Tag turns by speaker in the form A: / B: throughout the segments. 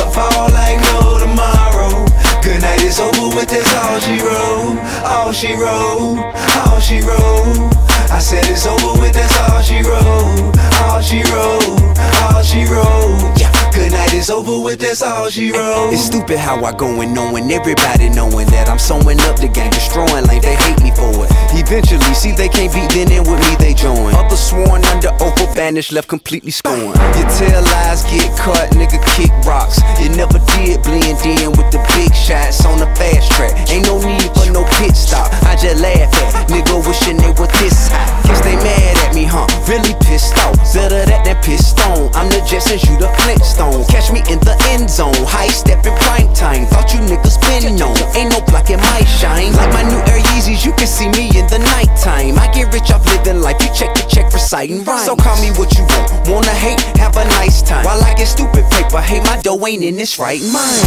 A: I fall like no tomorrow. Good night is over with, that's all she wrote. All she wrote, all she wrote. I said it's over with, that's all she wrote. All she wrote, all she wrote. Yeah, good night is over with, that's all she wrote. It's stupid how I go and knowing, everybody knowing that I'm sewing up the game, destroying like they hate me for it. Eventually, see they can't beat, then in with me they join. Others sworn under oath or banished, left completely scorned. You tell lies, get cut, nigga kick rocks. You never did blend in with the big shots on the fast track. Ain't no need for no pit stop, I just laugh at nigga wishing they were this high. Guess they mad at me, huh? Really pissed off. Better that than pissed on. I'm the Jetsons, you the Flintstone. Catch me in the end zone, high step in prime time. Thought you niggas been known, ain't no blocking my shine. Like my new Air Yeezys, you can see me in the nighttime. I get rich off living life, you check the check reciting rhymes. So call me what you want, wanna hate, have a nice time. While I get stupid paper, hey my dough ain't in this right mind.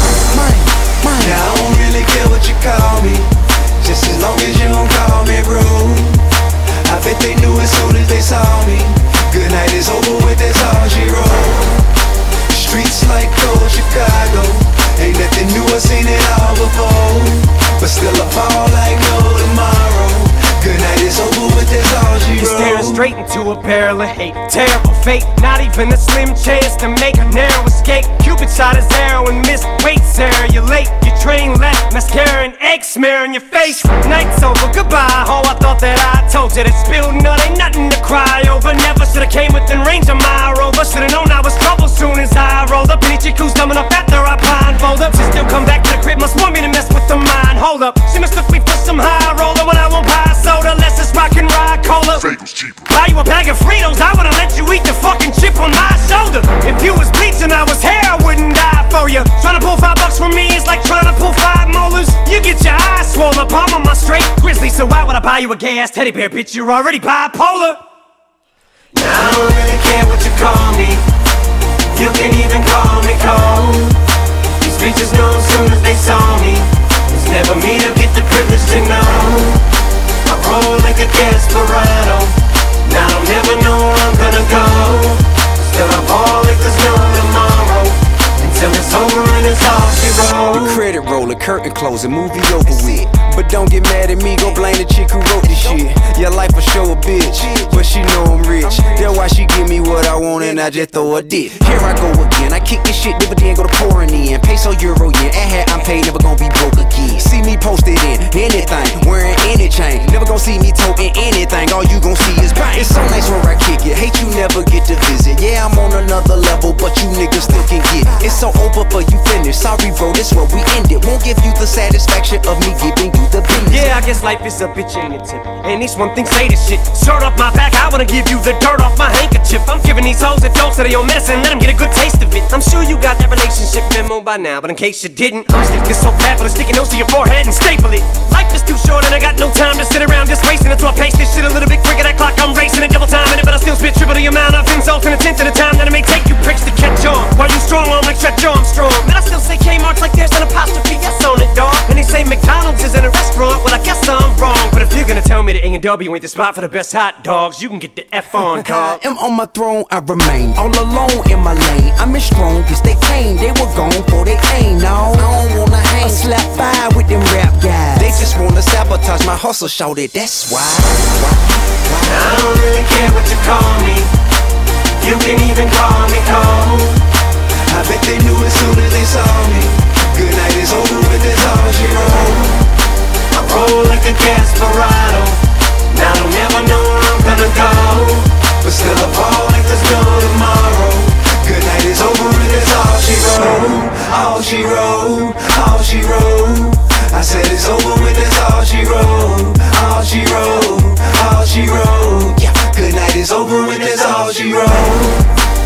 A: Now I don't really care what you call me, just as long as you don't call me rude. I bet they knew as soon as they saw me. Good night is over with, that's all she wrote. Streets like cold Chicago, ain't nothing new, I seen it all before. But still I fall like no tomorrow. Good night is over with, that's all she wrote.
B: You're staring straight into a barrel of hate. Terrible fate, not even a slim chance to make a narrow escape. Cupid shot his arrow and missed. Wait, Sarah, you're late. Your train left, mascara and egg smear on your face. Night's over, goodbye, ho, I thought that I told you that spilled nut ain't nothing to cry over. Never should've came within range of my rover. Should've known I was trouble soon as I rolled up. And each who's dumb enough after I blindfold up. She still come back to the crib, must want me to mess with the mind. Hold up, she mistook me for some high roller when I won't buy soda. Less it's rock and ride cola. Buy you a bag of Fritos, I would've let you eat the fucking chip on my shoulder. If you was bleach and I was hair, I wouldn't die for you. Tryna pull $5 from me is like trying to pull 5 molars. You get your eyes swollen, palm on my straight grizzly. So why would I buy you a gay-ass teddy bear, bitch? You're already bipolar.
A: Now I don't really care what you call me, you can even call me cold. These bitches know as soon as they saw me, it's never me to get the privilege to know. I roll like a desperado, now I don't never know where I'm gonna go. Still I fall like there's no tomorrow, until it's over and it's all she wrote. The credit roller, curtain closing, movie over with. But don't get mad at me, go blame the chick who wrote this shit. Your life will show a bitch, but she know I'm rich. That's why she give me what I want and I just throw a dick. Here I go again, I kick this shit, dividend go to pouring in. Peso, euro, yen, at hat I'm paid, never gonna be broke again. See me posted in anything, wearing any chain. Never gonna see me toting anything, all you gon' see is bang. It's so nice where I kick it, hate you never get to visit. Yeah, I'm on another level, but you niggas still can get it. It's so over for you finished, sorry bro, this where we end it. Won't give you the satisfaction of me giving you the business.
B: Yeah, I guess life is a bitch, ain't it, tip? And each one thing say this shit. Shirt off my back, I wanna give you the dirt off my handkerchief. I'm giving these hoes a dose of their own medicine, let them get a good taste of it. I'm sure you got that relationship memo by now, but in case you didn't, I'm sticking so fat, but I'm sticking nose to your forehead and staple it. Life is too short and I got no time to sit around just wasting it. So I pace this shit a little bit quicker, that clock I'm racing it, double timing it. But I still spit triple the amount of insults in a tenth of the time that it may take you pricks to catch on. While you strong on like Stretch Armstrong, man, I still say Kmart's like there's an apostrophe S on it, dawg. And they say McDonald's is in a restaurant, well I guess I'm wrong. But if you're gonna tell me that A&W ain't the spot for the best hot dogs, you can get the F on, dawg.
A: I am on my throne, I remain all alone in my lane. I'm as strong as they came, they were gone for they came. No, I don't wanna hang, I slap fire with them rap guys. They just wanna sabotage my hustle, shout it, that's why. I don't really care what you call me, you can even call me cold. I bet they knew as soon as they saw me. Good night is over with, that's all she wrote. I roll like a desperado, now I don't never know where I'm gonna go. But still I fall like there's no tomorrow. Good night is over with, that's all she wrote. All she wrote, all she wrote. I said it's over with, that's all she wrote. All she wrote, all she wrote. Yeah, good night is over with, that's all she wrote.